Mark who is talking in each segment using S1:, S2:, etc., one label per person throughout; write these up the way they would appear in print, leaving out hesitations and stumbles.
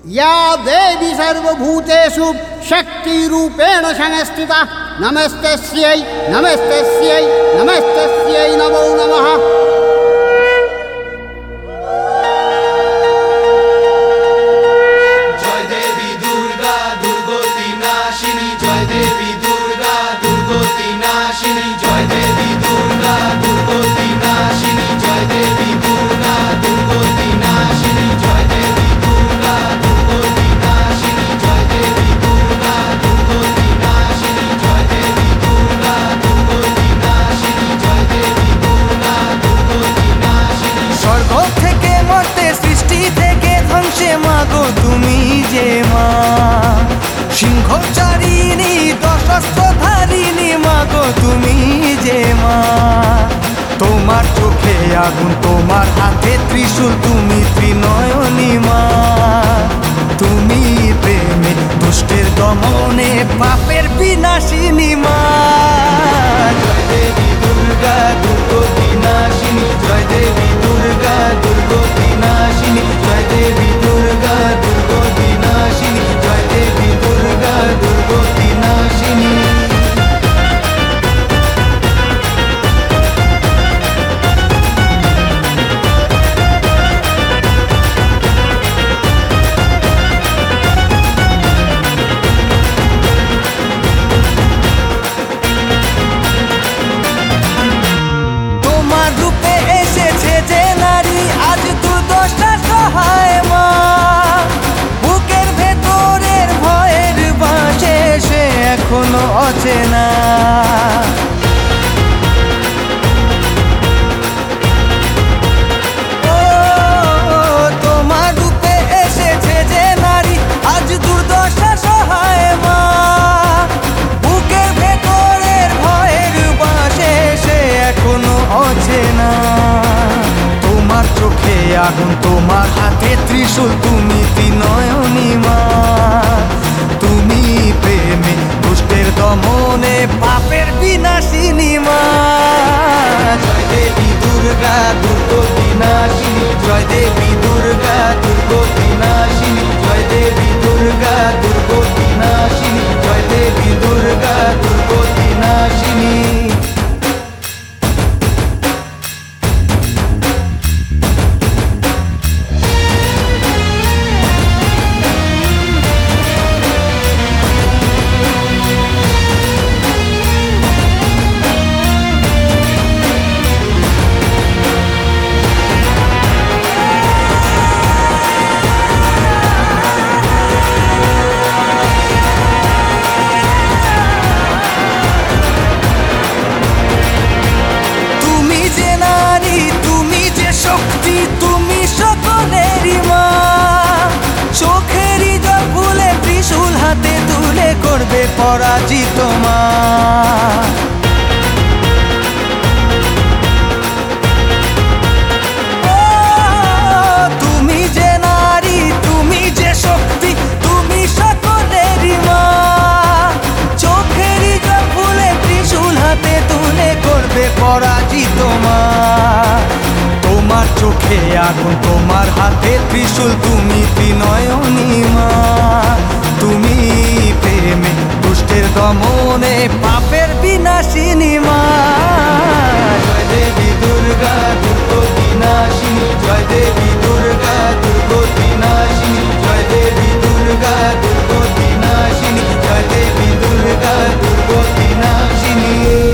S1: या देवी सर्वभूतेषु शक्तिरूपेण संस्थिता नमस्तस्यै नमस्तस्यै नमस्तस्यै नमो नमः।
S2: जय देवी दुर्गा दुर्गति नाशिनी, जय देवी दुर्गा दुर्गति नाशिनी, जय देवी दुर्गा दुर्गति नाशिनी, जय देवी दुर्गा दुर्गति नाशिनी, जय देवी दुर्गा दुर्गति नाशिनी, जय देवी दुर्गा दुर्गति नाशिनी, जय देवी दुर्गा दुर्गति नाशिनी, जय देवी दुर्गा दुर्गति नाशिनी।
S3: স্বর্গ থেকে মর্তে সৃষ্টি থেকে ধ্বংসে মাগো তুমি যে মা, সিংহচারিণী দশস্ত্রধারিণী মাগো তুমি যে মা। তোমার চোখে আগুন, তোমার হাতে ত্রিশূল, তুমি ত্রিনয়নী মা। তুমি প্রেমে দুষ্টের দমনে পাপের বিনাশিনী মা। জয় দেবী দুর্গা দুর্গতি নাশিনী, জয় দেবী দুর্গা দুর্গতি নাশিনী, জয় দেবী দুর্গা দুর্গতি নাশিনী, জয় দেবী দুর্গা দুর্গতি নাশিনী। তোমার রূপে এসেছে যে নারী, আজ দুর্দশা সহায় মা। বুকের ভেতরের ভয়ের বাঁশে সে এখনো অচেনা। ও, তোমার রূপে এসেছে যে নারী, আজ দুর্দশা সহায় মা। বুকের ভেতরের ভয়ের বাঁশে সে এখনো অচেনা। তোমার চোখে আগুন, তোমার হাতে ত্রিশূল, তুমি ত্রিনয়নী মা। তুমি প্রেমে দুষ্টের দমনে পাপের বিনাশিনী মা। জয় দেবী দুর্গা দুর্গতি নাশিনী, জয় দেবী দুর্গা দুর্গতি নাশিনী, জয় দেবী দুর্গা দুর্গতি নাশিনী, জয় দেবী দুর্গা দুর্গতি নাশিনী। তুমি যে নারী, তুমি যে শক্তি, তুমি সকলেরই মা। চোখেরই জল ভুলে ত্রিশূল হাতে তুলে করবে পরাজিত মা। ও, তুমি যে নারী, তুমি যে শক্তি, তুমি সকলেরই মা। চোখেরই জল ভুলে ত্রিশূল হাতে তুলে করবে পরাজিত মা। তোমার চোখে আগুন, তোমার হাতে ত্রিশূল, তুমি ত্রিনয়নী মা। তুমি প্রেমে দুষ্টের দমনে পাপের বিনাশিনী মা। জয় দেবী দুর্গা দুর্গতি নাশিনী, জয় দেবী দুর্গা দুর্গতি নাশিনী, জয় দেবী দুর্গা দুর্গতি নাশিনী, জয় দেবী দুর্গা দুর্গতি নাশিনী।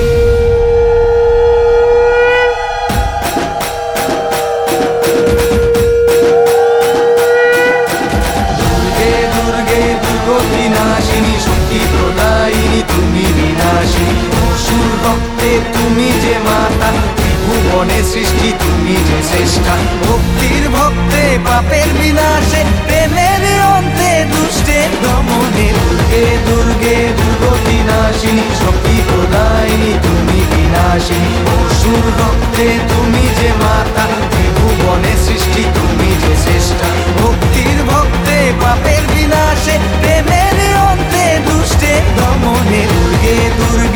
S3: দুর্গে দুর্গে দুর্গতি নাশিনী, শক্তি প্রদায়িনী তুমি বিনাশিনী। অসুর রক্তে তুমি যে মাতা, ত্রিভুবনে সৃষ্টি তুমি যে শ্রেষ্ঠা। ভক্তির ভক্তে পাপের বিনাশে, প্রেমের অন্তে দুষ্টের দমনে। দুর্গে দুর্গে দুর্গতি নাশিনী, শক্তি প্রদায়িনী তুমি বিনাশিনী। অসুর রক্তে তুমি যে মাতা, ত্রিভুবনে সৃষ্টি তুমি যে শ্রেষ্ঠা। ভক্তির ভক্তে পাপের বিনাশে, প্রেমের অন্তে দুষ্টের দমনে। দুর্গে দুর্গে